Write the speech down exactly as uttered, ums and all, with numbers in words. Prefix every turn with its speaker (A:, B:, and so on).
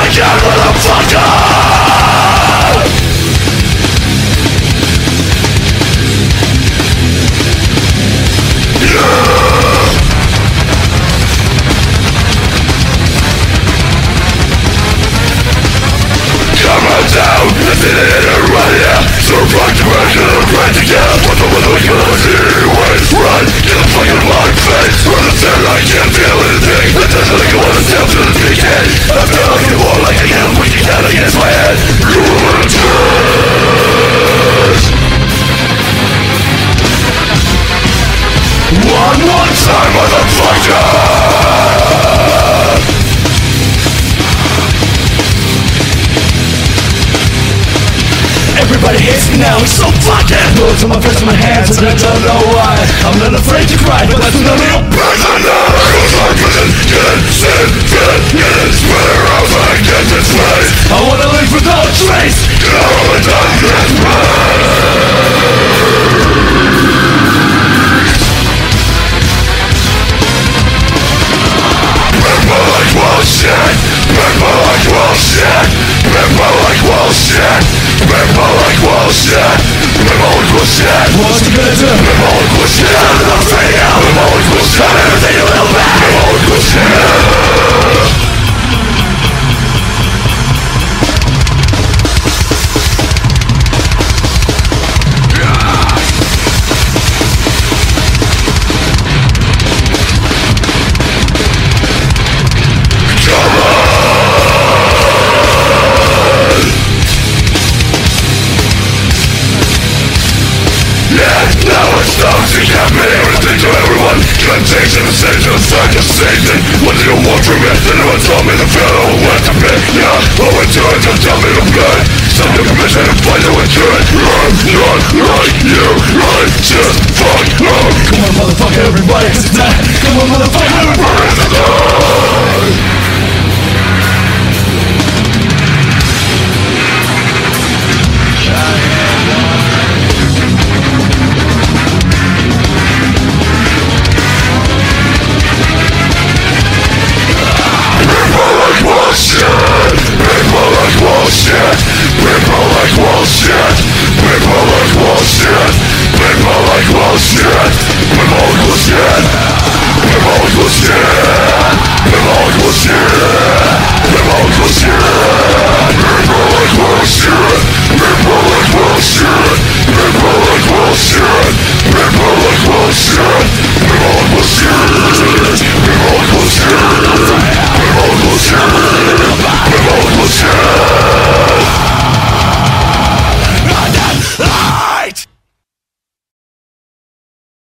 A: again, motherfucker. Down, it's in it right here. So rock the back and I'm right together. What's up with the weakness? Ways run, get the fucking blind face. Run the center, I can't feel anything. It doesn't like I wanna step to the beginning. I feel like the wall like I am pushing down against my head. You wanna turn. One more time, motherfucker. Everybody hates me now, it's so fucking bullets on my face and my hands, and I don't know why. I'm not afraid to cry, but that's none of your business. Cause I'm prison, get sin, fit, get it, swear out, I get this place. I wanna leave without a trace. Get out of my darkness, people like bullshit, people like bullshit, people like bullshit, people like bullshit, people like bullshit. What's you gonna do? People like bullshit. I'm not afraid now. People like bullshit. I'm everything you will back. People like bullshit. Temptation, the stage of the second Satan. What do you want from me? Then no one told me the feeling went to me. Yeah, oh it's good, don't tell me to play. Some new permission to fight it with good. I'm not like you, right? Just fuck up. Come on motherfucker, everybody, it's time. Come on motherfucker, everybody, it's time. Bullshit!